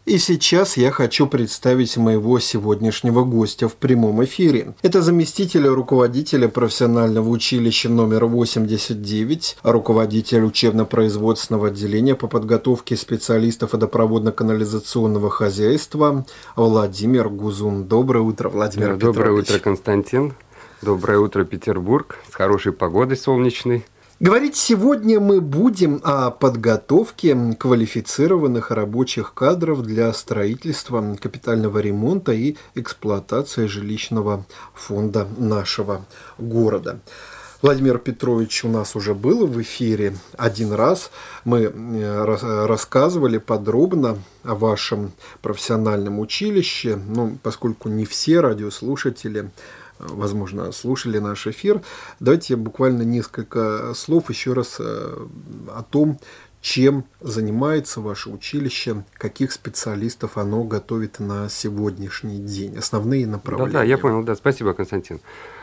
И сейчас я хочу представить моего сегодняшнего гостя в прямом эфире. Это заместитель руководителя профессионального училища номер 89, руководитель учебно-производственного отделения по подготовке специалистов водопроводно-канализационного хозяйства Владимир Гузун. Доброе утро, Владимир Петрович. Доброе утро, Константин. Доброе утро, Петербург. С хорошей погодой солнечной. Говорить сегодня мы будем о подготовке квалифицированных рабочих кадров для строительства, капитального ремонта и эксплуатации жилищного фонда нашего города. Владимир Петрович у нас уже был в эфире один раз. Мы рассказывали подробно о вашем профессиональном училище, поскольку не все радиослушатели возможно, слушали наш эфир. Давайте буквально несколько слов еще раз о том, чем занимается ваше училище, каких специалистов оно готовит на сегодняшний день, основные направления. Да, я понял, спасибо, Константин.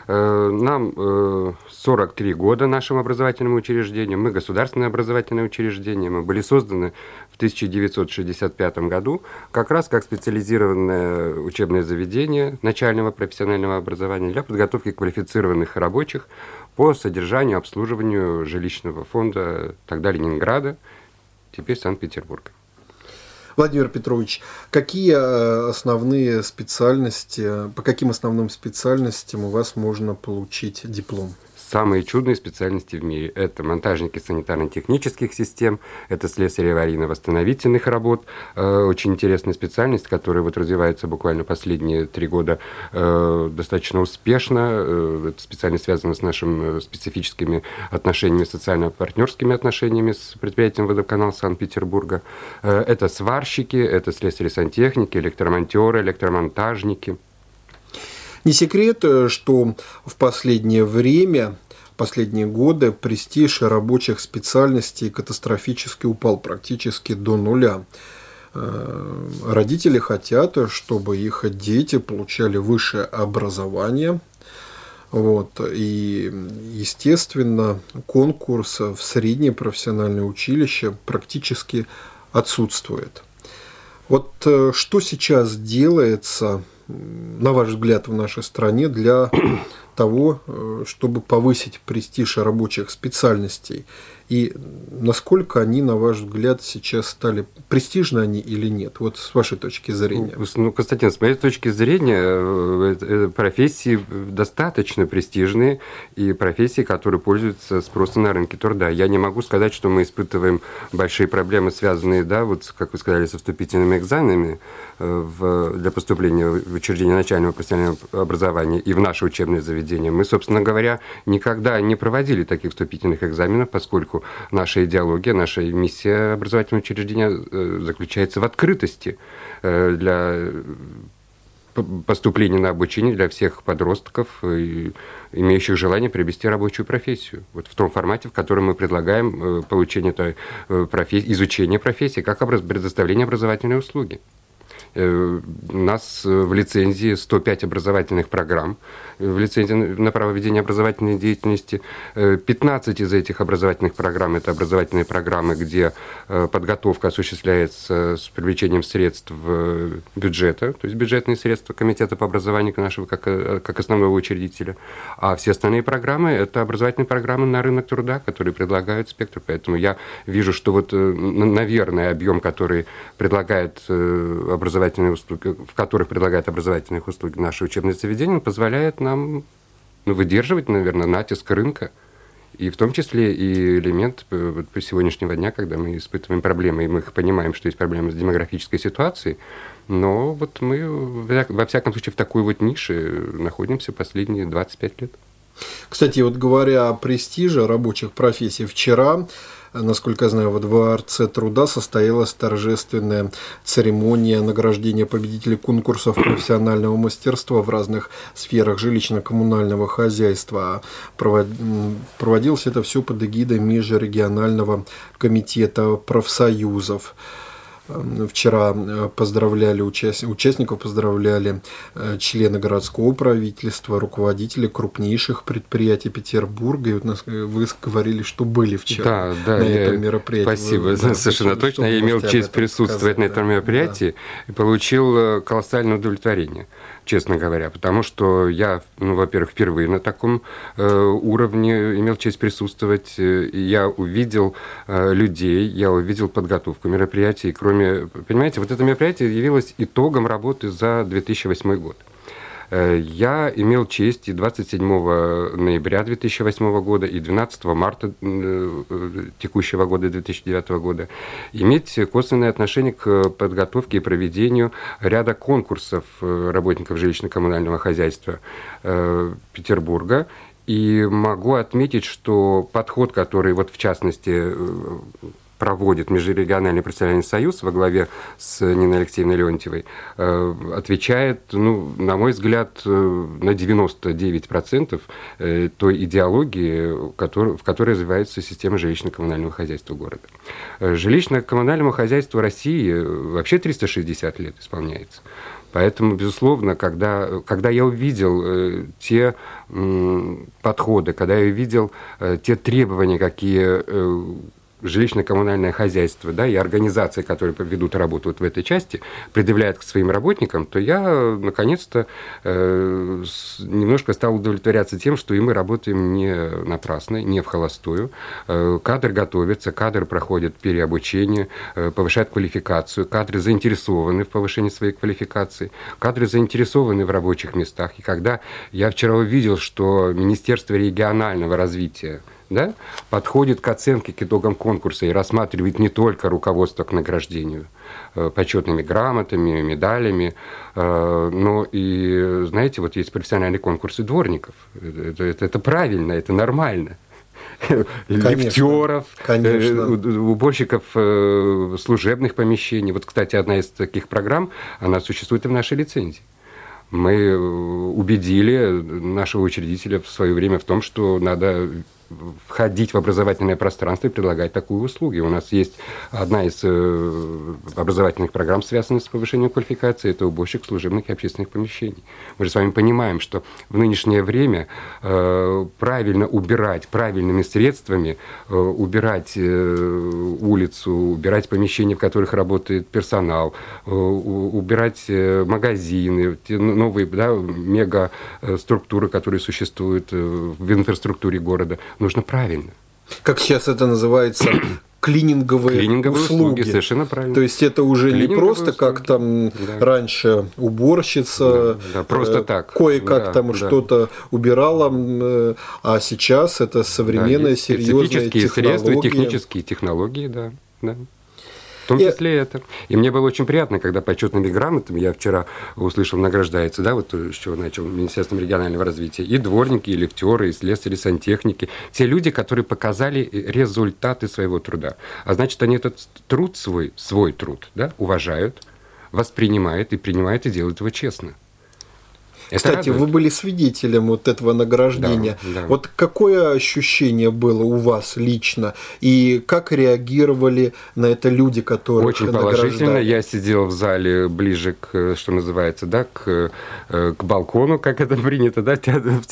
Нам 43 года нашему образовательному учреждению. Мы государственное образовательное учреждение. Мы были созданы в 1965 году как раз как специализированное учебное заведение начального профессионального образования для подготовки квалифицированных рабочих по содержанию, обслуживанию жилищного фонда тогда Ленинграда, теперь Санкт-Петербурга. Владимир Петрович, какие основные специальности, по каким основным специальностям у вас можно получить диплом? Самые чудные специальности в мире – это монтажники санитарно-технических систем, это слесари аварийно-восстановительных работ. Очень интересная специальность, которая развивается буквально последние 3 года достаточно успешно. Эта специальность связана с нашими специфическими отношениями, социально-партнерскими отношениями с предприятием «Водоканал» Санкт-Петербурга. Это сварщики, это слесари-сантехники, электромонтеры, электромонтажники. Не секрет, что в последнее время, последние годы престиж рабочих специальностей катастрофически упал практически до нуля. Родители хотят, чтобы их дети получали высшее образование. И, естественно, конкурс в среднее профессиональное училище практически отсутствует. Что сейчас делается, на ваш взгляд, в нашей стране для того, чтобы повысить престиж рабочих специальностей? И насколько они, на ваш взгляд, сейчас стали, престижны они или нет? С вашей точки зрения. Константин, с моей точки зрения, профессии достаточно престижные и профессии, которые пользуются спросом на рынке труда. Я не могу сказать, что мы испытываем большие проблемы, связанные, как вы сказали, со вступительными экзаменами для поступления в учреждение начального профессионального образования и в наше учебное заведение. Мы, собственно говоря, никогда не проводили таких вступительных экзаменов, поскольку наша идеология, наша миссия образовательного учреждения заключается в открытости для поступления на обучение для всех подростков, имеющих желание приобрести рабочую профессию. В том формате, в котором мы предлагаем получение изучение профессии, как предоставление образовательной услуги. У нас в лицензии 105 образовательных программ, в лицензии на право ведения образовательной деятельности. 15 из этих образовательных программ – это образовательные программы, где подготовка осуществляется с привлечением средств бюджета, то есть бюджетные средства Комитета по образованию нашего как основного учредителя. А все остальные программы – это образовательные программы на рынок труда, которые предлагают спектр. Поэтому я вижу, что наверное, объем, который предлагает образовательные услуги, в которых предлагают образовательные услуги наше учебное заведение, позволяет нам выдерживать, наверное, натиск рынка. И в том числе и элемент при сегодняшнего дня, когда мы испытываем проблемы, и мы понимаем, что есть проблемы с демографической ситуацией, но мы, во всяком случае, в такой нише находимся последние 25 лет. Кстати, говоря о престиже рабочих профессий, вчера, насколько я знаю, во Дворце труда состоялась торжественная церемония награждения победителей конкурсов профессионального мастерства в разных сферах жилищно-коммунального хозяйства. Проводилось это все под эгидой Межрегионального комитета профсоюзов. Вчера поздравляли участников, поздравляли члены городского правительства, руководители крупнейших предприятий Петербурга. И вот вы говорили, что были вчера на этом мероприятии. Спасибо, совершенно точно. Я имел честь присутствовать на этом мероприятии и получил колоссальное удовлетворение, честно говоря, потому что я, во-первых, впервые на таком уровне имел честь присутствовать. Я увидел людей, я увидел подготовку мероприятий. Кроме, понимаете, вот это мероприятие явилось итогом работы за 2008 год. Я имел честь и 27 ноября 2008 года, и 12 марта текущего года, 2009 года, иметь косвенное отношение к подготовке и проведению ряда конкурсов работников жилищно-коммунального хозяйства Петербурга. И могу отметить, что подход, который, вот в частности, проводит Межрегиональный профессиональный союз во главе с Ниной Алексеевной Леонтьевой, отвечает, на мой взгляд, на 99% той идеологии, в которой развивается система жилищно-коммунального хозяйства города. Жилищно-коммунальному хозяйству России вообще 360 лет исполняется. Поэтому, безусловно, когда я увидел те подходы, когда я увидел те требования, какие жилищно-коммунальное хозяйство, да, и организации, которые ведут работу вот в этой части, предъявляют к своим работникам, то я, наконец-то, немножко стал удовлетворяться тем, что и мы работаем не напрасно, не в холостую. Кадр готовится, кадр проходит переобучение, повышает квалификацию, кадры заинтересованы в повышении своей квалификации, кадры заинтересованы в рабочих местах. И когда я вчера увидел, что Министерство регионального развития, да, подходит к оценке, к итогам конкурса и рассматривает не только руководство к награждению почетными грамотами, медалями, но и, знаете, вот есть профессиональные конкурсы дворников. Это правильно, это нормально. Лифтеров, уборщиков служебных помещений. Вот, кстати, одна из таких программ, она существует и в нашей лицензии. Мы убедили нашего учредителя в свое время в том, что надо входить в образовательное пространство и предлагать такую услугу. У нас есть одна из образовательных программ, связанных с повышением квалификации, это уборщик служебных и общественных помещений. Мы же с вами понимаем, что в нынешнее время правильно убирать, правильными средствами убирать улицу, убирать помещения, в которых работает персонал, убирать магазины, те новые, да, мега-структуры, которые существуют в инфраструктуре города, нужно правильно. Как сейчас это называется, клининговые услуги. Совершенно правильно. То есть это уже не просто услуги, как там раньше уборщица, просто так. Кое-как там что-то убирала, а сейчас это современные, серьезные технологии. Средства, технические технологии, да. В том числе это. И мне было очень приятно, когда почетными грамотами, я вчера услышал, награждается, да, вот с чего начал, Министерством регионального развития, и дворники, и лифтеры, и слесари, сантехники, те люди, которые показали результаты своего труда. А значит, они этот труд свой труд, да, уважают, воспринимают и принимают, и делают его честно. Кстати, вы были свидетелем вот этого награждения. Да. Вот какое ощущение было у вас лично? И как реагировали на это люди, которые очень положительно. Я сидел в зале ближе к, что называется, да, к балкону, как это принято, да, в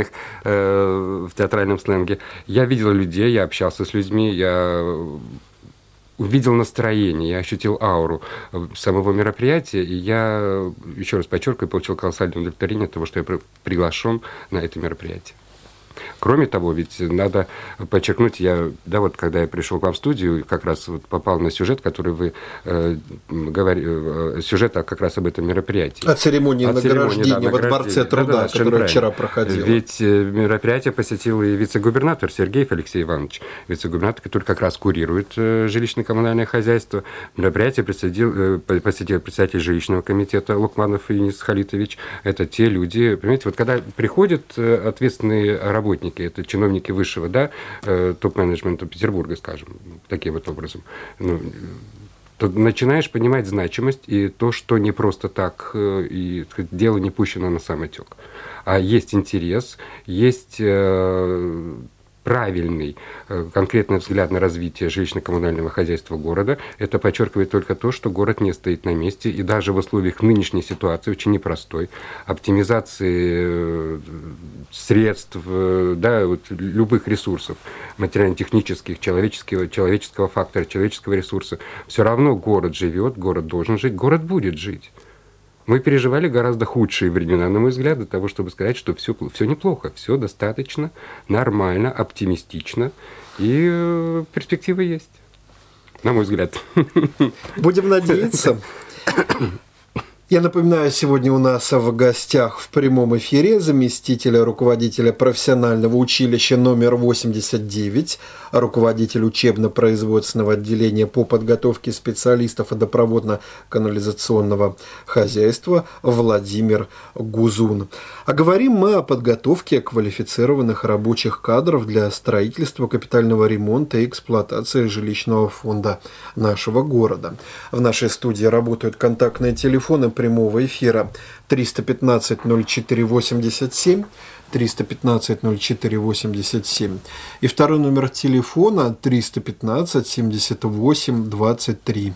театральном сленге. Я видел людей, я общался с людьми, я увидел настроение, я ощутил ауру самого мероприятия, и я, еще раз подчеркиваю, получил колоссальное удовлетворение от того, что я приглашен на это мероприятие. Кроме того, ведь надо подчеркнуть, когда я пришел к вам в студию, как раз вот попал на сюжет, который вы говорили, сюжет как раз об этом мероприятии. О церемонии награждения во Дворце труда, которая вчера проходила. Ведь мероприятие посетил и вице-губернатор Сергеев Алексей Иванович, вице-губернатор, который как раз курирует жилищно-коммунальное хозяйство. Мероприятие посетил председатель жилищного комитета Лукманов Юнис Халитович. Это те люди, понимаете, вот когда приходят ответственные работники, это чиновники высшего, да, топ-менеджмента Петербурга, скажем, таким вот образом, то начинаешь понимать значимость и то, что не просто так, и дело не пущено на самотек, а есть интерес, есть правильный, конкретный взгляд на развитие жилищно-коммунального хозяйства города. Это подчеркивает только то, что город не стоит на месте, и даже в условиях нынешней ситуации, очень непростой, оптимизации средств, да, вот, любых ресурсов, материально-технических, человеческого фактора, человеческого ресурса, все равно город живет, город должен жить, город будет жить. Мы переживали гораздо худшие времена, на мой взгляд, для того, чтобы сказать, что все неплохо, все достаточно нормально, оптимистично, и перспективы есть, на мой взгляд. Будем надеяться. Я напоминаю, сегодня у нас в гостях в прямом эфире заместитель руководителя профессионального училища номер 89, руководитель учебно-производственного отделения по подготовке специалистов водопроводно-канализационного хозяйства Владимир Гузун. А говорим мы о подготовке квалифицированных рабочих кадров для строительства, капитального ремонта и эксплуатации жилищного фонда нашего города. В нашей студии работают контактные телефоны прямого эфира 315-04-87, 315-04-87 и второй номер телефона 315-78-23,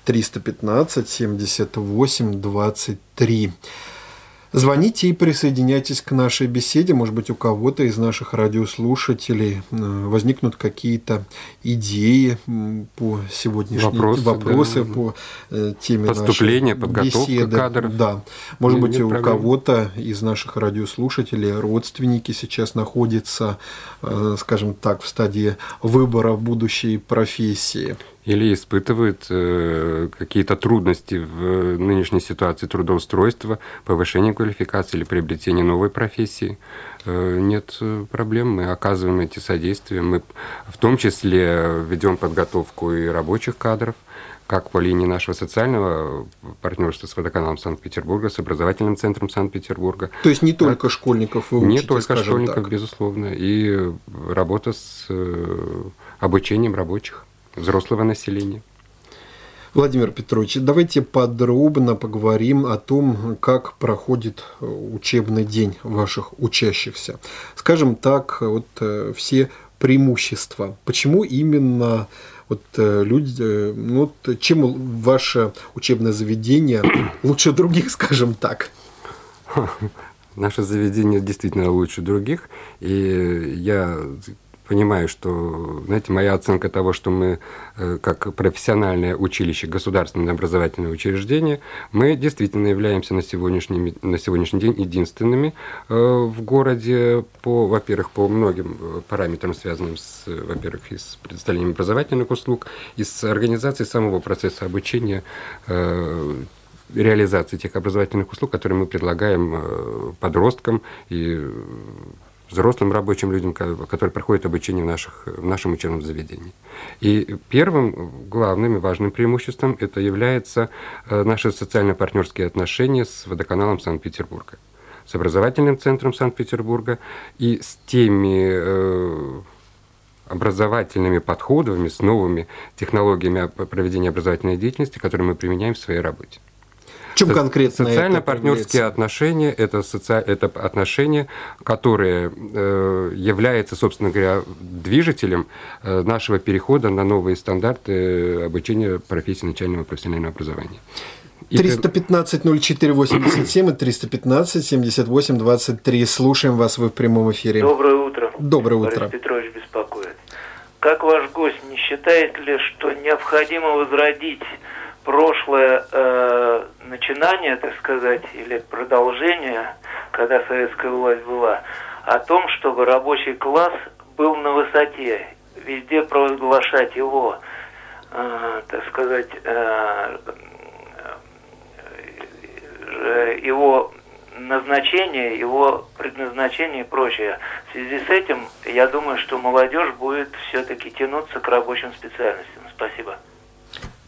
315-78-23. Звоните и присоединяйтесь к нашей беседе. Может быть, у кого-то из наших радиослушателей возникнут какие-то идеи по сегодняшней вопросы да. По теме поступления, нашей подготовка беседы. кадров. Да. Может быть, у проблем. кого-то из наших радиослушателей родственники сейчас находятся, скажем так, в стадии выбора будущей профессии. Или испытывают какие-то трудности в нынешней ситуации трудоустройства, повышения квалификации или приобретения новой профессии. Нет проблем, мы оказываем эти содействия. Мы в том числе ведем подготовку и рабочих кадров, как по линии нашего социального партнерства с водоканалом Санкт-Петербурга, с образовательным центром Санкт-Петербурга. То есть не только школьников вы учите, не только школьников, так. Безусловно, и работа с обучением рабочих, взрослого населения. Владимир Петрович, давайте подробно поговорим о том, как проходит учебный день ваших учащихся. Скажем так, вот все преимущества. Почему именно вот люди, ну, чем ваше учебное заведение лучше других, скажем так? Наше заведение действительно лучше других, и я понимаю, что, знаете, моя оценка того, что мы, как профессиональное училище, государственное образовательное учреждение, мы действительно являемся на сегодняшний день единственными в городе, во-первых, по многим параметрам, связанным во-первых, и с предоставлением образовательных услуг, и с организацией самого процесса обучения, реализации тех образовательных услуг, которые мы предлагаем подросткам и взрослым рабочим людям, которые проходят обучение в нашем учебном заведении. И первым, главным и важным преимуществом это является наши социально-партнерские отношения с водоканалом Санкт-Петербурга, с образовательным центром Санкт-Петербурга и с теми образовательными подходами, с новыми технологиями проведения образовательной деятельности, которые мы применяем в своей работе. В чем конкретно социально-партнерские отношения – это отношения, которые являются, собственно говоря, движителем нашего перехода на новые стандарты обучения профессии начального профессионального образования. 315-04-87 и 315-78-23. Слушаем вас, вы в прямом эфире. Доброе утро. Доброе утро. Борис Петрович беспокоит. Как ваш гость, не считает ли, что необходимо возродить прошлое начинание, так сказать, или продолжение, когда советская власть была, о том, чтобы рабочий класс был на высоте, везде провозглашать его, так сказать, его назначение, его предназначение и прочее. В связи с этим, я думаю, что молодежь будет все-таки тянуться к рабочим специальностям. Спасибо.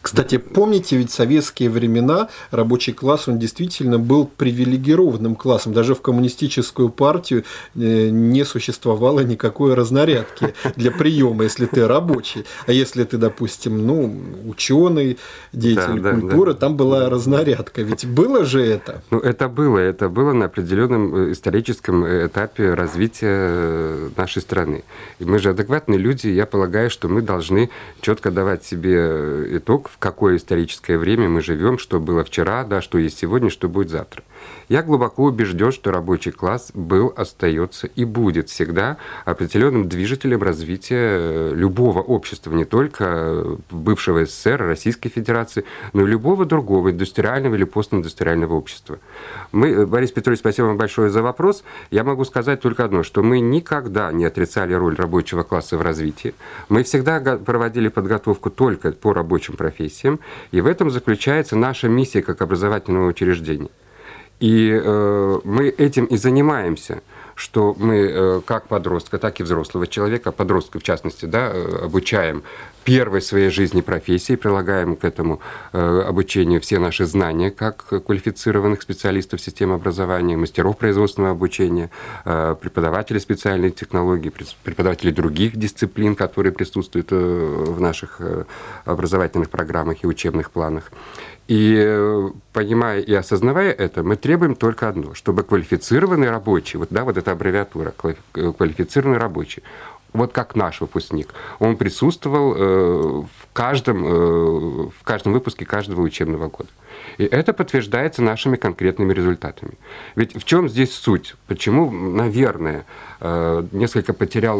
Кстати, помните, ведь в советские времена рабочий класс, он действительно был привилегированным классом. Даже в коммунистическую партию не существовало никакой разнарядки для приема, если ты рабочий. А если ты, допустим, ученый, деятель культуры, там была разнарядка. Ведь было же это? Это было на определенном историческом этапе развития нашей страны. И мы же адекватные люди, я полагаю, что мы должны четко давать себе итог, в какое историческое время мы живем, что было вчера, да, что есть сегодня, что будет завтра. Я глубоко убежден, что рабочий класс был, остается и будет всегда определенным движителем развития любого общества, не только бывшего СССР, Российской Федерации, но и любого другого индустриального или постиндустриального общества. Борис Петрович, спасибо вам большое за вопрос. Я могу сказать только одно, что мы никогда не отрицали роль рабочего класса в развитии. Мы всегда проводили подготовку только по рабочим профессиям, и в этом заключается наша миссия как образовательного учреждения. И мы этим и занимаемся, что мы как подростка, так и взрослого человека, подростка в частности, да, обучаем первой своей жизни профессии, прилагаем к этому обучению все наши знания как квалифицированных специалистов системы образования, мастеров производственного обучения, преподавателей специальной технологии, преподавателей других дисциплин, которые присутствуют в наших образовательных программах и учебных планах. И понимая и осознавая это, мы требуем только одно, чтобы квалифицированный рабочий, вот эта аббревиатура, квалифицированный рабочий, вот как наш выпускник, он присутствовал в каждом выпуске каждого учебного года. И это подтверждается нашими конкретными результатами. Ведь в чем здесь суть? Почему, наверное, несколько потерял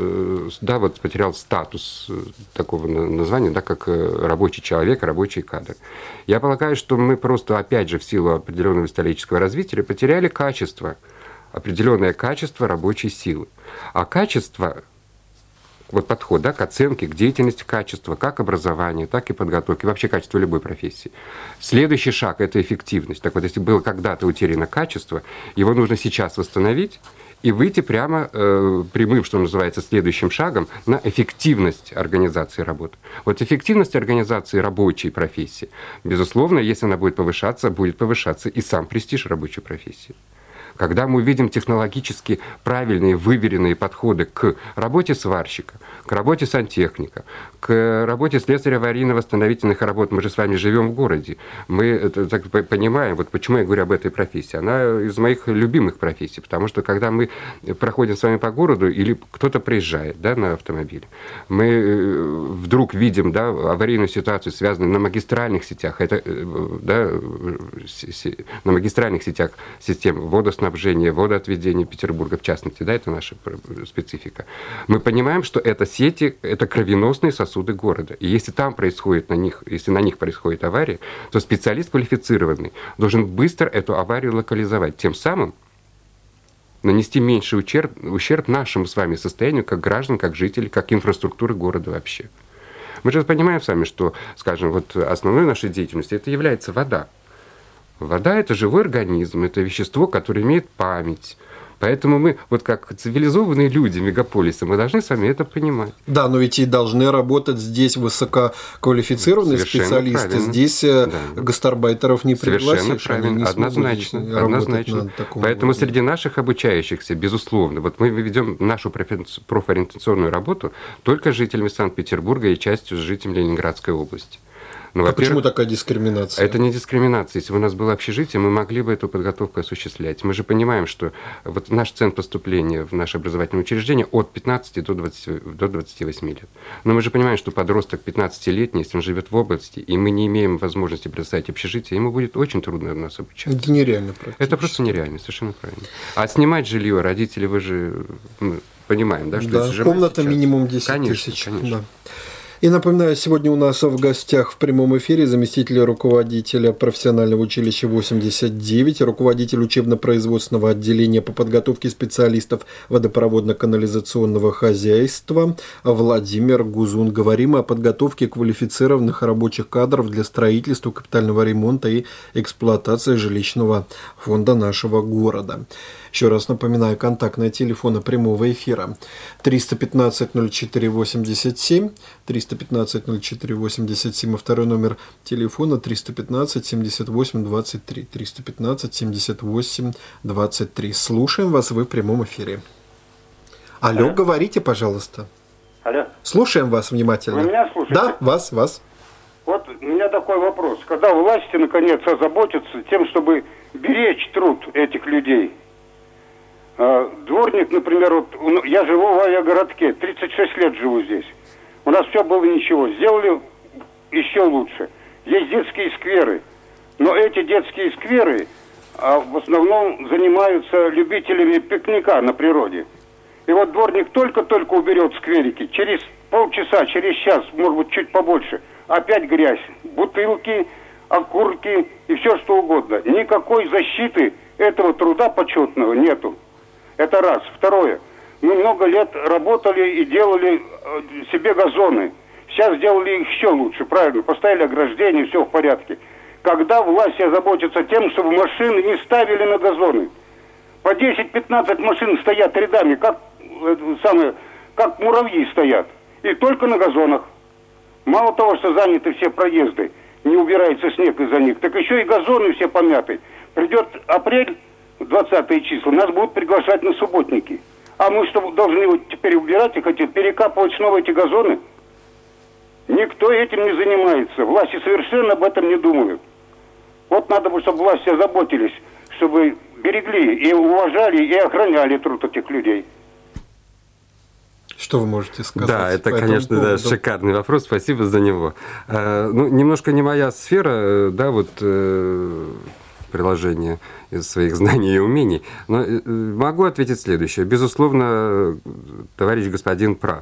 статус такого названия, да, как рабочий человек, рабочий кадр? Я полагаю, что мы просто, опять же, в силу определенного исторического развития потеряли определенное качество рабочей силы. А качество, подход, да, к оценке, к деятельности качества, как образования, так и подготовки, вообще качество любой профессии. Следующий шаг – это эффективность. Так вот, если было когда-то утеряно качество, его нужно сейчас восстановить и выйти прямо прямым, что называется, следующим шагом на эффективность организации работы. Вот эффективность организации рабочей профессии, безусловно, если она будет повышаться и сам престиж рабочей профессии. Когда мы увидим технологически правильные, выверенные подходы к работе сварщика, к работе сантехника, к работе слесаря аварийно-восстановительных работ, мы же с вами живем в городе, мы так понимаем, почему я говорю об этой профессии. Она из моих любимых профессий, потому что когда мы проходим с вами по городу или кто-то приезжает, да, на автомобиле, мы вдруг видим, да, аварийную ситуацию, связанную на магистральных сетях, на магистральных сетях систем водоснабжения, водоотведения Петербурга, в частности, да, это наша специфика. Мы понимаем, что это сети, это кровеносные сосуды города. И если если на них происходит авария, то специалист квалифицированный должен быстро эту аварию локализовать, тем самым нанести меньший ущерб нашему с вами состоянию как граждан, как жителей, как инфраструктуры города вообще. Мы же понимаем с вами, что, скажем, основной нашей деятельностью это является вода. Вода – это живой организм, это вещество, которое имеет память. Поэтому мы, как цивилизованные люди мегаполиса, мы должны с вами это понимать. Да, но ведь и должны работать здесь высококвалифицированные специалисты. Правильно. Здесь гастарбайтеров не пригласишь. Совершенно правильно, однозначно. Поэтому среди наших обучающихся, безусловно, мы ведем нашу профориентационную работу только с жителями Санкт-Петербурга и частью с жителями Ленинградской области. А почему такая дискриминация? Это не дискриминация. Если бы у нас было общежитие, мы могли бы эту подготовку осуществлять. Мы же понимаем, что наш центр поступления в наше образовательное учреждение от 15 до 28 лет. Но мы же понимаем, что подросток 15-летний, если он живет в области, и мы не имеем возможности предоставить общежитие, ему будет очень трудно нас обучать. Это нереально практически. Это просто нереально, совершенно правильно. А снимать жилье родители, вы же понимаем, да, что да, комната сейчас минимум 10 тысяч. Конечно. Да. И напоминаю, сегодня у нас в гостях в прямом эфире заместитель руководителя профессионального училища 89, руководитель учебно-производственного отделения по подготовке специалистов водопроводно-канализационного хозяйства Владимир Гузун. Говорим о подготовке квалифицированных рабочих кадров для строительства, капитального ремонта и эксплуатации жилищного фонда нашего города. Еще раз напоминаю, контактные телефоны прямого эфира 315-04-87, 315 315-04-87, а второй номер телефона 315-78-23, 315-78-23. Слушаем вас, вы в прямом эфире. Алло, говорите, пожалуйста. Алло. Слушаем вас внимательно. Вы меня слушаете? Да, вас. Вот у меня такой вопрос. Когда власти, наконец, озаботятся тем, чтобы беречь труд этих людей? Дворник, например, вот, я живу в авиагородке, 36 лет живу здесь. У нас все было ничего. Сделали еще лучше. Есть детские скверы. Но эти детские скверы в основном занимаются любителями пикника на природе. И вот дворник только-только уберет скверики. Через полчаса, через час, может быть, чуть побольше, опять грязь. Бутылки, окурки и все что угодно. Никакой защиты этого труда почетного нету. Это раз. Второе. Мы много лет работали и делали себе газоны. Сейчас сделали их еще лучше, правильно. Поставили ограждение, все в порядке. Когда власти озаботятся тем, чтобы машины не ставили на газоны. По 10-15 машин стоят рядами, как муравьи стоят. И только на газонах. Мало того, что заняты все проезды, не убирается снег из-за них, так еще и газоны все помяты. Придет апрель, 20 числа, нас будут приглашать на субботники. А мы что, должны его теперь убирать и хотят перекапывать снова эти газоны? Никто этим не занимается. Власти совершенно об этом не думают. Вот надо бы, чтобы власти озаботились, чтобы берегли и уважали и охраняли труд этих людей. Что вы можете сказать? Да, это, конечно, шикарный вопрос, спасибо за него. Немножко не моя сфера, приложение из своих знаний и умений, но могу ответить следующее. Безусловно, товарищ господин прав.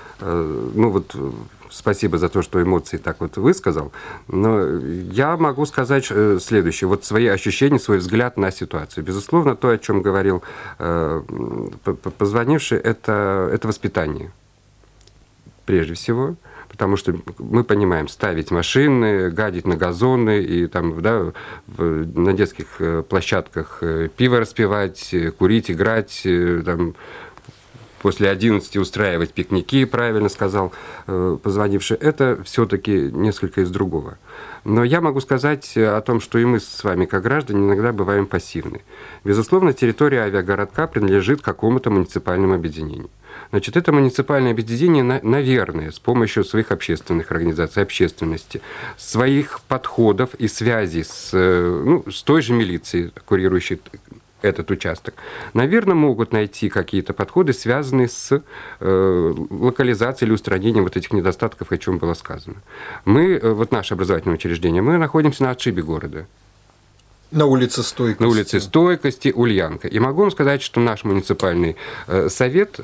Спасибо за то, что эмоции так вот высказал, но я могу сказать следующее, вот свои ощущения, свой взгляд на ситуацию. Безусловно, то, о чем говорил позвонивший, это воспитание, прежде всего, потому что мы понимаем, ставить машины, гадить на газоны и там, на детских площадках пиво распивать, курить, играть, там, после 11 устраивать пикники, правильно сказал позвонивший, это все-таки несколько из другого. Но я могу сказать о том, что и мы с вами, как граждане, иногда бываем пассивны. Безусловно, территория авиагородка принадлежит какому-то муниципальному объединению. Значит, это муниципальное объединение, наверное, с помощью своих общественных организаций, общественности, своих подходов и связей с той же милицией, курирующей этот участок, наверное, могут найти какие-то подходы, связанные с локализацией или устранением вот этих недостатков, о чем было сказано. Наше образовательное учреждение, мы находимся на отшибе города. На улице Стойкости. На улице Стойкости, Ульянка. И могу вам сказать, что наш муниципальный совет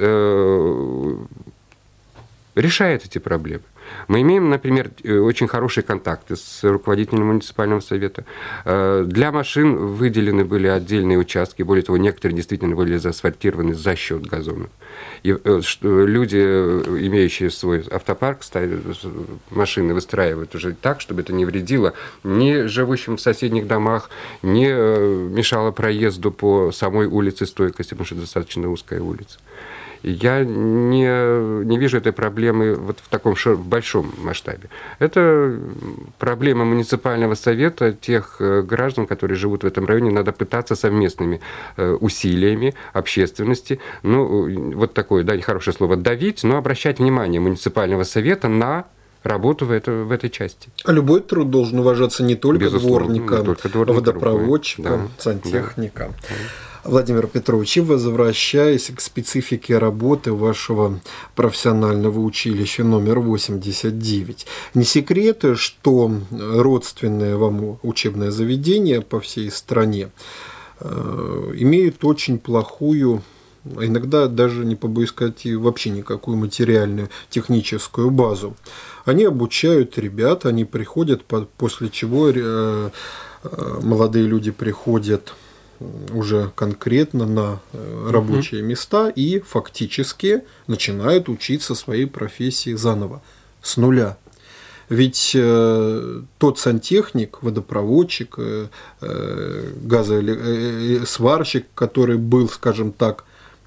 решает эти проблемы. Мы имеем, например, очень хорошие контакты с руководителем муниципального совета. Для машин выделены были отдельные участки, более того, некоторые действительно были заасфальтированы за счет газонов. И люди, имеющие свой автопарк, машины выстраивают уже так, чтобы это не вредило ни живущим в соседних домах, не мешало проезду по самой улице Стойкости, потому что достаточно узкая улица. Я не вижу этой проблемы вот в таком в большом масштабе. Это проблема муниципального совета, тех граждан, которые живут в этом районе. Надо пытаться совместными усилиями общественности, такое, нехорошее слово, давить, но обращать внимание муниципального совета на работу в этой части. А любой труд должен уважаться не только дворника, водопроводчика, сантехника. Да. Владимир Петрович, возвращаясь к специфике работы вашего профессионального училища номер 89, не секрет, что родственное вам учебное заведение по всей стране имеет очень плохую, а иногда даже, не побоюсь сказать, и вообще никакую материальную техническую базу. Они обучают ребят, они приходят, после чего молодые люди приходят уже конкретно на рабочие места и фактически начинают учиться своей профессии заново, с нуля. Ведь тот сантехник, водопроводчик, газосварщик, который был, скажем так,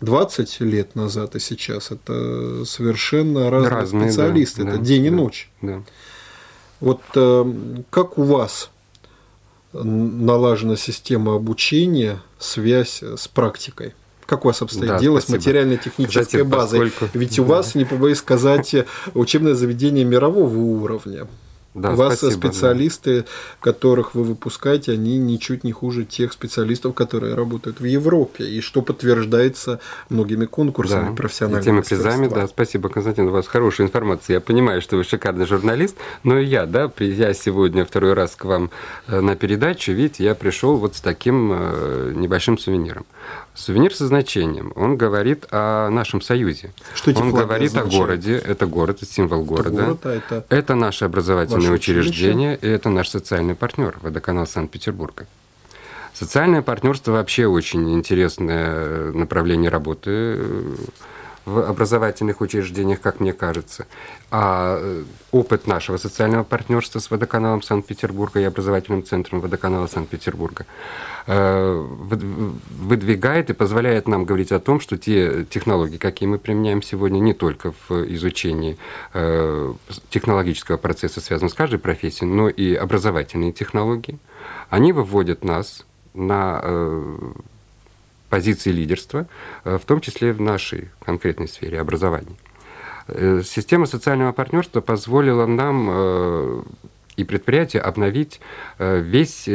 20 лет назад и сейчас, это совершенно разные специалисты, да, это день и ночь. Да. Вот как у вас налажена система обучения, связь с практикой? Как у вас обстоит дело с материально-технической базой? Ведь у вас, не побоюсь сказать, учебное заведение мирового уровня. Да, у вас спасибо, специалисты, которых вы выпускаете, они ничуть не хуже тех специалистов, которые работают в Европе, и что подтверждается многими конкурсами профессионального мастерства. Теми призами, да, спасибо, Константин, у вас хорошая информация. Я понимаю, что вы шикарный журналист, но и я сегодня второй раз к вам на передачу, видите, я пришел вот с таким небольшим сувениром. Сувенир со значением. Он говорит о нашем союзе. Что он говорит о городе. Это город, это символ города. Это наше образовательное учреждение, и это наш социальный партнер, водоканал Санкт-Петербурга. Социальное партнерство вообще очень интересное направление работы в образовательных учреждениях, как мне кажется. А опыт нашего социального партнерства с водоканалом Санкт-Петербурга и образовательным центром водоканала Санкт-Петербурга выдвигает и позволяет нам говорить о том, что те технологии, какие мы применяем сегодня, не только в изучении технологического процесса, связанного с каждой профессией, но и образовательные технологии, они выводят нас на позиции лидерства, в том числе в нашей конкретной сфере образования. Система социального партнерства позволила нам и предприятию обновить весь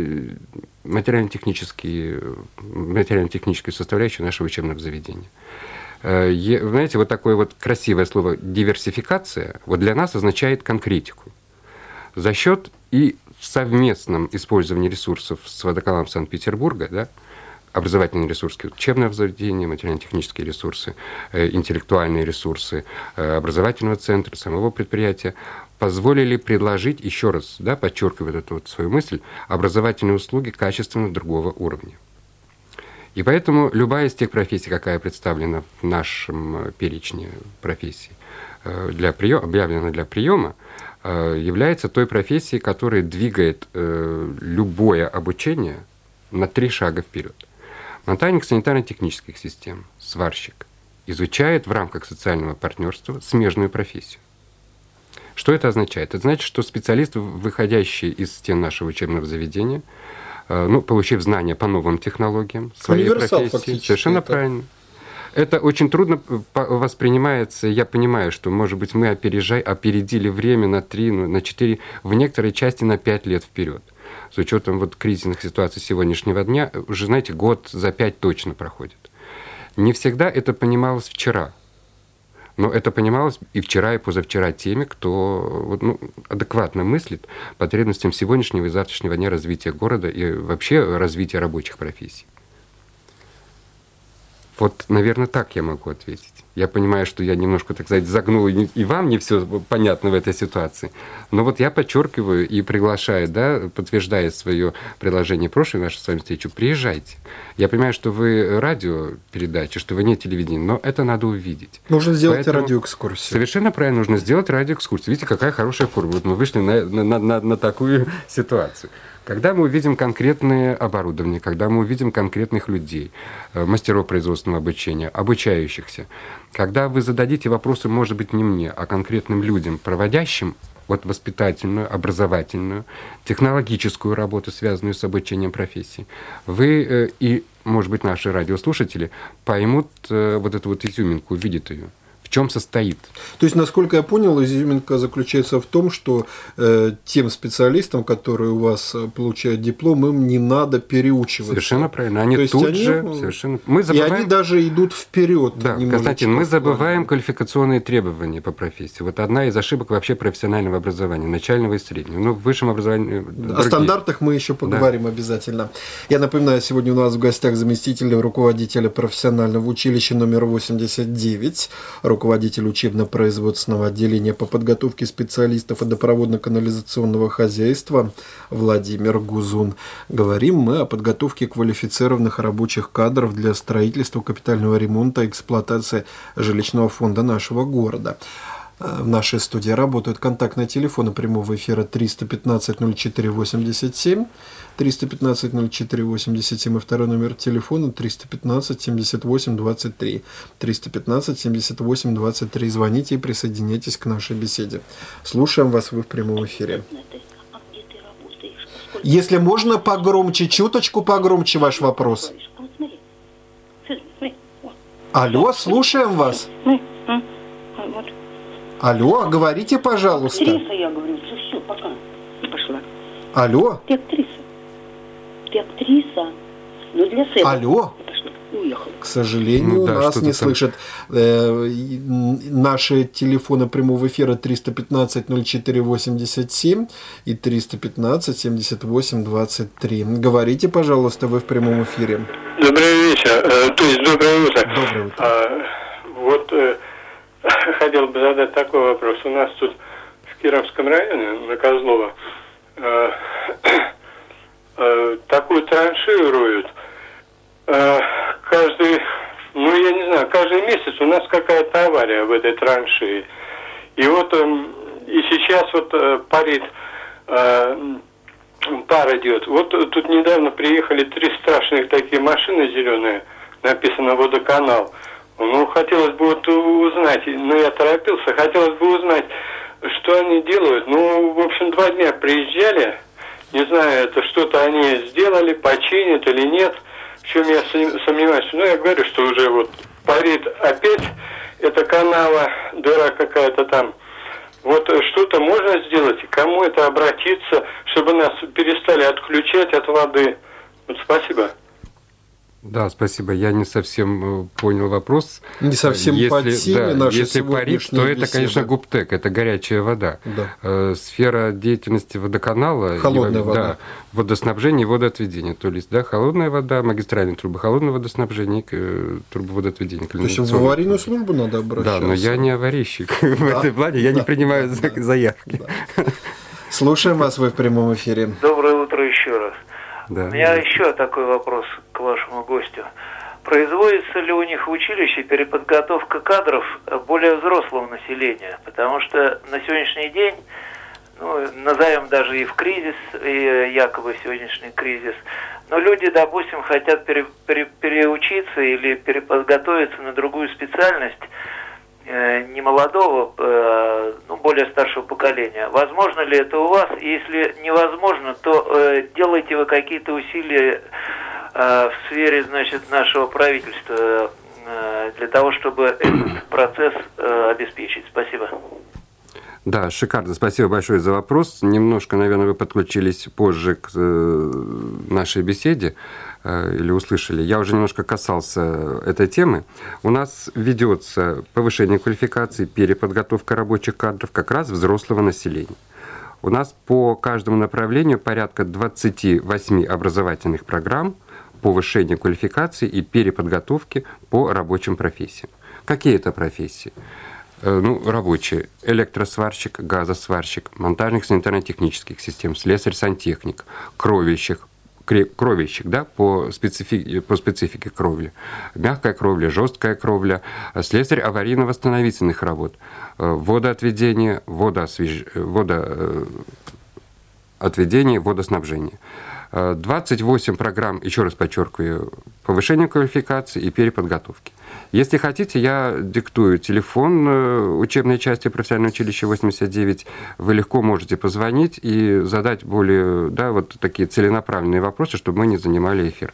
материально-техническую составляющую нашего учебного заведения. Знаете, вот такое вот красивое слово «диверсификация» вот для нас означает конкретику. За счет и в совместном использовании ресурсов с водоканалом Санкт-Петербурга, да, образовательные ресурсы, учебное заведение, материально-технические ресурсы, интеллектуальные ресурсы образовательного центра, самого предприятия, позволили предложить, еще раз, да, подчеркиваю эту вот свою мысль, образовательные услуги качественно другого уровня. И поэтому любая из тех профессий, какая представлена в нашем перечне профессий, объявлена для приема, является той профессией, которая двигает любое обучение на 3 шага вперед. Монтажник санитарно-технических систем, сварщик, изучает в рамках социального партнерства смежную профессию. Что это означает? Это значит, что специалист, выходящий из стен нашего учебного заведения, получив знания по новым технологиям, своей профессии, совершенно правильно. Это очень трудно воспринимается. Я понимаю, что, может быть, мы опередили время на 3, на 4, в некоторой части на 5 лет вперед. С учетом вот кризисных ситуаций сегодняшнего дня, уже, знаете, год за 5 точно проходит. Не всегда это понималось вчера. Но это понималось и вчера, и позавчера теми, кто адекватно мыслит потребностям сегодняшнего и завтрашнего дня развития города и вообще развития рабочих профессий. Вот, наверное, так я могу ответить. Я понимаю, что я немножко, так сказать, загнул, и вам не все понятно в этой ситуации. Но вот я подчеркиваю и приглашаю, да, подтверждая свое предложение прошлой нашей с вами встречи, приезжайте. Я понимаю, что вы радиопередача, что вы не телевидение, но это надо увидеть. Нужно сделать радиоэкскурсию. Совершенно правильно, нужно сделать радиоэкскурсию. Видите, какая хорошая форма. Вот мы вышли на такую ситуацию. Когда мы увидим конкретное оборудование, когда мы увидим конкретных людей, мастеров производственного обучения, обучающихся, когда вы зададите вопросы, может быть, не мне, а конкретным людям, проводящим вот воспитательную, образовательную, технологическую работу, связанную с обучением профессии, вы и, может быть, наши радиослушатели поймут вот эту вот изюминку, увидят ее. В чем состоит? То есть, насколько я понял, изюминка заключается в том, что тем специалистам, которые у вас получают диплом, им не надо переучиваться. Совершенно правильно. Они тут же совершенно. Мы забываем... И они даже идут вперед. Да, Константин, мы забываем квалификационные требования по профессии. Вот одна из ошибок вообще профессионального образования, начального и среднего. Но в высшем образовании. О стандартах мы еще поговорим обязательно. Я напоминаю, сегодня у нас в гостях заместитель руководителя профессионального училища номер 89, руководитель учебно-производственного отделения по подготовке специалистов водопроводно-канализационного хозяйства Владимир Гузун. Говорим мы о подготовке квалифицированных рабочих кадров для строительства, капитального ремонта и эксплуатации жилищного фонда нашего города. В нашей студии работают контактные телефоны прямого эфира 315-04-87, 315-04-87 и второй номер телефона 315-78-23, 315-78-23. Звоните и присоединяйтесь к нашей беседе. Слушаем вас, вы в прямом эфире. Если можно, погромче, чуточку погромче ваш вопрос. Алло, слушаем вас. Алло, говорите, пожалуйста. Актриса, я говорю, все, пока. Пошла. Алло. Ты актриса. Ну, для секса. Алло. Пошла. Уехала. К сожалению, нас не слышат. Наши телефоны прямого эфира 315-04-87 и 315-78-23. Говорите, пожалуйста, вы в прямом эфире. Добрый вечер, то есть доброе утро. Доброе утро. Хотел бы задать такой вопрос. У нас тут в Кировском районе, на Козлово, такую траншею роют. Каждый месяц у нас какая-то авария в этой траншее. И сейчас парит, пар идет. Вот тут недавно приехали 3 страшных такие машины зеленые, написано «Водоканал». Ну, хотелось бы узнать, я торопился, хотелось бы узнать, что они делают. Ну, в общем, 2 дня приезжали, не знаю, это что-то они сделали, починят или нет, в чем я сомневаюсь. Но я говорю, что уже парит опять эта канава, дыра какая-то там. Что-то можно сделать, к кому это обратиться, чтобы нас перестали отключать от воды. Спасибо. Да, спасибо. Я не совсем понял вопрос. Не совсем по теме нашей если парить, то это, конечно, ГУПТЭК, это горячая вода. Да. Сфера деятельности водоканала, холодная вода. Водоснабжение и водоотведение. То есть, холодная вода, магистральные трубы, холодное водоснабжение, трубоводоотведение. То есть в аварийную службу надо обращаться? Да, но я не аварийщик в этой плане, я не принимаю заявки. Слушаем вас, вы в прямом эфире. Доброе утро еще раз. Да. У меня еще такой вопрос к вашему гостю. Производится ли у них в училище переподготовка кадров более взрослого населения? Потому что на сегодняшний день, назовем даже и в кризис, и якобы сегодняшний кризис, но люди, допустим, хотят переучиться или переподготовиться на другую специальность, не молодого, более старшего поколения. Возможно ли это у вас? Если невозможно, то делаете вы какие-то усилия в сфере, нашего правительства для того, чтобы этот процесс обеспечить? Спасибо. Да, шикарно. Спасибо большое за вопрос. Немножко, наверное, вы подключились позже к нашей беседе или услышали. Я уже немножко касался этой темы. У нас ведется повышение квалификации, переподготовка рабочих кадров как раз взрослого населения. У нас по каждому направлению порядка 28 образовательных программ повышения квалификации и переподготовки по рабочим профессиям. Какие это профессии? Рабочие: электросварщик, газосварщик, монтажник санитарно-технических систем, слесарь-сантехник, кровельщик, по специфике кровли, мягкая кровля, жесткая кровля, слесарь аварийно-восстановительных работ, водоотведение, водоснабжение. 28 программ, еще раз подчеркиваю, повышения квалификации и переподготовки. Если хотите, я диктую телефон учебной части профессионального училища 89. Вы легко можете позвонить и задать более, такие целенаправленные вопросы, чтобы мы не занимали эфир.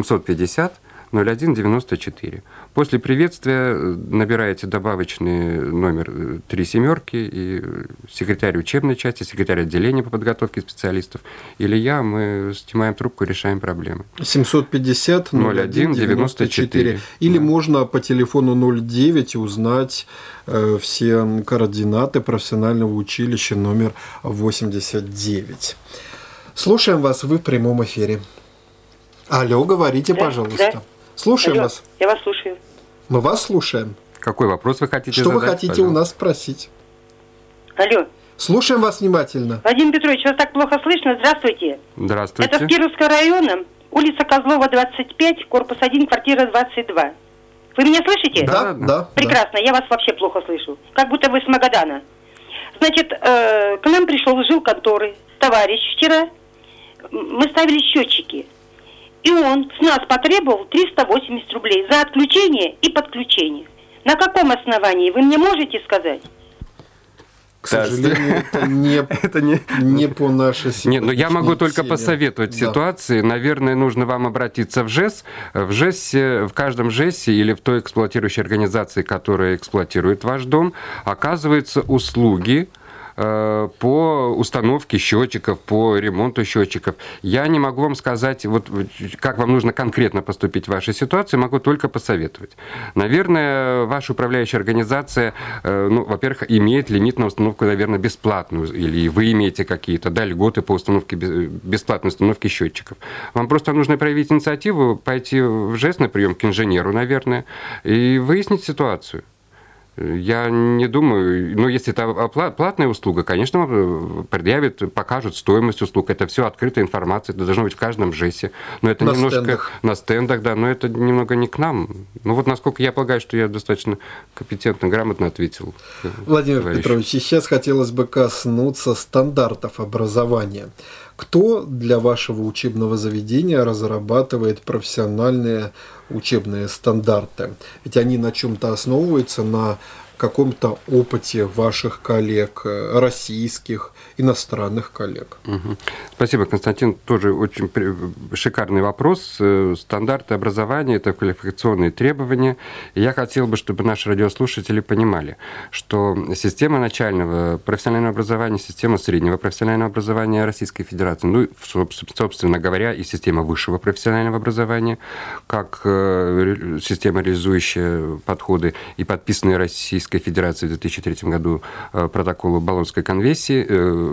750-01-94. После приветствия набираете добавочный номер 3 семерки, и секретарь учебной части, секретарь отделения по подготовке специалистов или мы снимаем трубку, решаем проблемы. 750-01-94. Или можно по телефону 09 узнать все координаты профессионального училища номер 89. Слушаем вас, вы в прямом эфире. Алло, говорите, пожалуйста. Да. Слушаем вас. Я вас слушаю. Мы вас слушаем. Какой вопрос вы хотите задать? Что вы хотите пожалуйста? У нас спросить? Алло. Слушаем вас внимательно. Владимир Петрович, вас так плохо слышно. Здравствуйте. Здравствуйте. Это в Кировском районе, улица Козлова, 25, корпус 1, квартира 22. Вы меня слышите? Да. Прекрасно, я вас вообще плохо слышу. Как будто вы с Магадана. Значит, к нам пришел из жилконторы товарищ вчера. Мы ставили счетчики. И он с нас потребовал 380 рублей за отключение и подключение. На каком основании, вы мне можете сказать? К сожалению, это не по нашей ситуации. Нет, но я могу только посоветовать ситуации. Наверное, нужно вам обратиться в ЖЭС. В каждом ЖЭСе или в той эксплуатирующей организации, которая эксплуатирует ваш дом, оказываются услуги по установке счетчиков, по ремонту счетчиков. Я не могу вам сказать, вот, как вам нужно конкретно поступить в вашей ситуации, могу только посоветовать. Наверное, ваша управляющая организация, во-первых, имеет лимит на установку, наверное, бесплатную, или вы имеете какие-то льготы по установке, бесплатной установке счетчиков. Вам просто нужно проявить инициативу, пойти в ЖЭС на прием к инженеру, наверное, и выяснить ситуацию. Я не думаю, если это платная услуга, конечно, предъявят, покажут стоимость услуг. Это все открытая информация, это должно быть в каждом ЖЭСе. Но это на стендах, да, но это немного не к нам. Насколько я полагаю, что я достаточно компетентно, грамотно ответил. Владимир Петрович, сейчас хотелось бы коснуться стандартов образования. Кто для вашего учебного заведения разрабатывает профессиональные учебные стандарты? Ведь они на чем-то основываются, на каком-то опыте ваших коллег, российских, иностранных коллег. Спасибо, Константин. Тоже очень шикарный вопрос. Стандарты образования – это квалификационные требования. И я хотел бы, чтобы наши радиослушатели понимали, что система начального профессионального образования, система среднего профессионального образования Российской Федерации, собственно говоря, и система высшего профессионального образования, как система, реализующая подходы и подписанные Российской Федерации в 2003 году протоколу Болонской конвенции,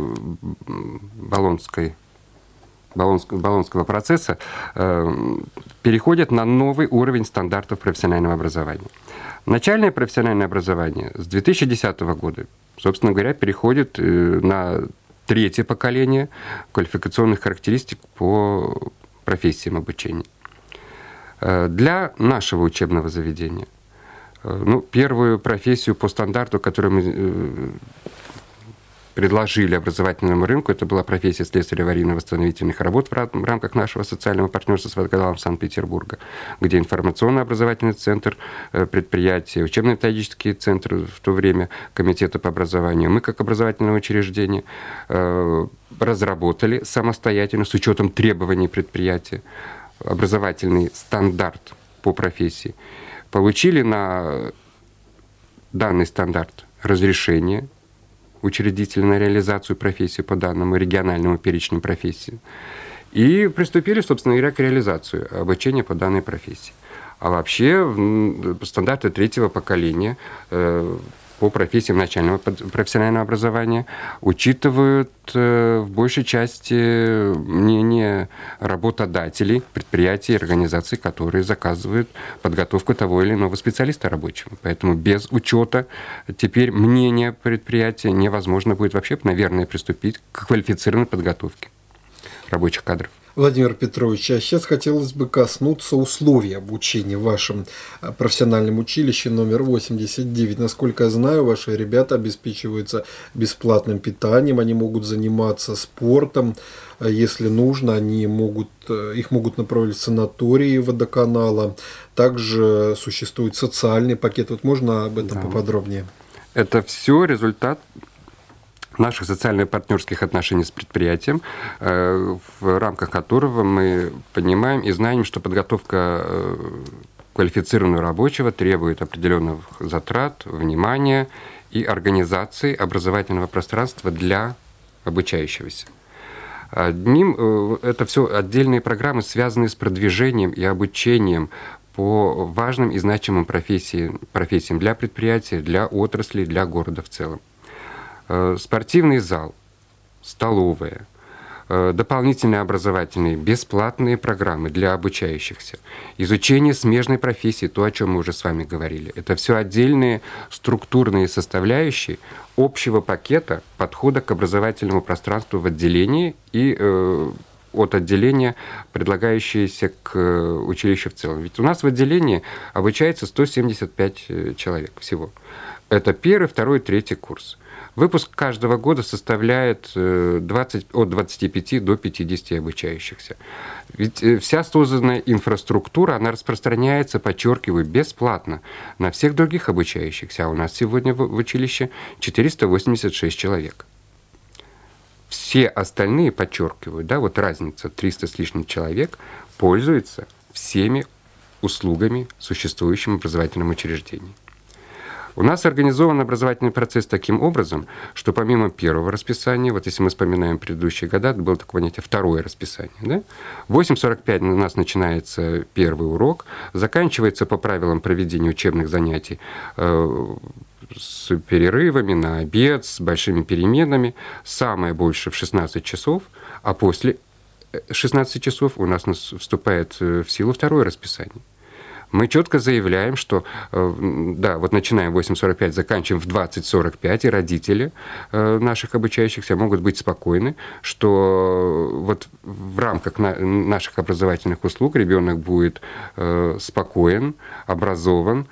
Болонского процесса, переходят на новый уровень стандартов профессионального образования. Начальное профессиональное образование с 2010 года, собственно говоря, переходит на третье поколение квалификационных характеристик по профессиям обучения. Для нашего учебного заведения первую профессию по стандарту, которую мы предложили образовательному рынку, это была профессия слесаря аварийно-восстановительных работ в рамках нашего социального партнерства с водоканалом Санкт-Петербурга, где информационно-образовательный центр предприятия, учебно-методический центр в то время Комитета по образованию, мы как образовательное учреждение разработали самостоятельно, с учетом требований предприятия, образовательный стандарт по профессии. Получили на данный стандарт разрешение учредителя на реализацию профессии по данному региональному перечню профессий и приступили, собственно говоря, к реализации обучения по данной профессии. А вообще стандарты третьего поколения по профессиям начального профессионального образования учитывают в большей части мнение работодателей, предприятий и организаций, которые заказывают подготовку того или иного специалиста рабочего. Поэтому без учета теперь мнения предприятия невозможно будет вообще, наверное, приступить к квалифицированной подготовке рабочих кадров. Владимир Петрович, а сейчас хотелось бы коснуться условий обучения в вашем профессиональном училище номер 89. Насколько я знаю, ваши ребята обеспечиваются бесплатным питанием, они могут заниматься спортом. Если нужно, их могут направить в санатории водоканала. Также существует социальный пакет. Вот можно об этом поподробнее? Это все результат наших социально-партнерских отношений с предприятием, в рамках которого мы понимаем и знаем, что подготовка квалифицированного рабочего требует определенных затрат, внимания и организации образовательного пространства для обучающегося. Это все отдельные программы, связанные с продвижением и обучением по важным и значимым профессиям для предприятия, для отрасли, для города в целом. Спортивный зал, столовая, дополнительные образовательные, бесплатные программы для обучающихся, изучение смежной профессии, то, о чем мы уже с вами говорили. Это все отдельные структурные составляющие общего пакета подхода к образовательному пространству в отделении и от отделения, предлагающиеся к училищу в целом. Ведь у нас в отделении обучается 175 человек всего. Это первый, второй, третий курс. Выпуск каждого года составляет от 25 до 50 обучающихся. Ведь вся созданная инфраструктура, она распространяется, подчеркиваю, бесплатно на всех других обучающихся. А у нас сегодня в училище 486 человек. Все остальные, подчеркиваю, да, вот разница, 300 с лишним человек, пользуются всеми услугами существующим образовательным учреждением. У нас организован образовательный процесс таким образом, что помимо первого расписания, вот если мы вспоминаем предыдущие года, было такое понятие второе расписание, да? В 8:45 у нас начинается первый урок, заканчивается по правилам проведения учебных занятий с перерывами на обед, с большими переменами, самое больше в 16 часов, а после 16 часов у нас вступает в силу второе расписание. Мы четко заявляем, что да, вот начинаем в 8:45, заканчиваем в 20:45, и родители наших обучающихся могут быть спокойны, что вот в рамках наших образовательных услуг ребенок будет спокоен, образован,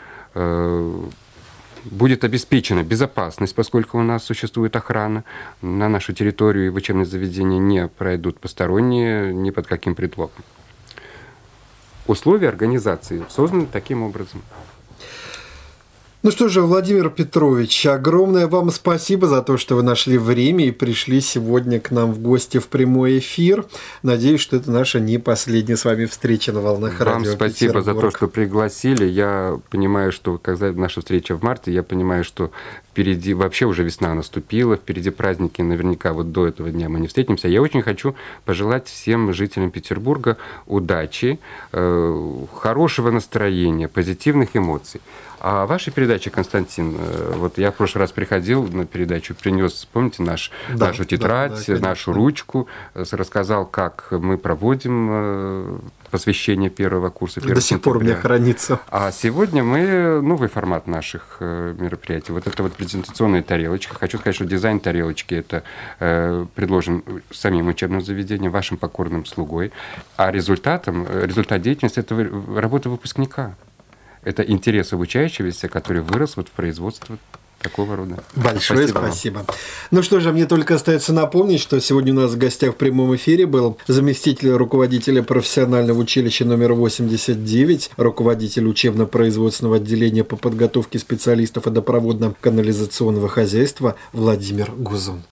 будет обеспечена безопасность, поскольку у нас существует охрана. На нашу территорию и в учебное заведение не пройдут посторонние ни под каким предлогом. Условия организации созданы таким образом. Ну что же, Владимир Петрович, огромное вам спасибо за то, что вы нашли время и пришли сегодня к нам в гости в прямой эфир. Надеюсь, что это наша не последняя с вами встреча на волнах радио Вам спасибо Петербург. за то, что пригласили. Я понимаю, что когда наша встреча в марте, я понимаю, что впереди вообще уже весна наступила, впереди праздники, наверняка вот до этого дня мы не встретимся. Я очень хочу пожелать всем жителям Петербурга удачи, хорошего настроения, позитивных эмоций. А ваша передача, Константин, вот я в прошлый раз приходил на передачу, принес, помните, нашу тетрадь, нашу ручку, рассказал, как мы проводим посвящение первого курса. До сих пор у меня хранится. А сегодня мы новый формат наших мероприятий. Вот это вот презентационная тарелочка. Хочу сказать, что дизайн тарелочки это предложен самим учебным заведением, вашим покорным слугой. А результат деятельности это работа выпускника. Это интерес обучающегося, который вырос вот в производство такого рода. Большое спасибо. Ну что же, мне только остается напомнить, что сегодня у нас в гостях в прямом эфире был заместитель руководителя профессионального училища номер 89, руководитель учебно-производственного отделения по подготовке специалистов водопроводно-канализационного хозяйства Владимир Гузун.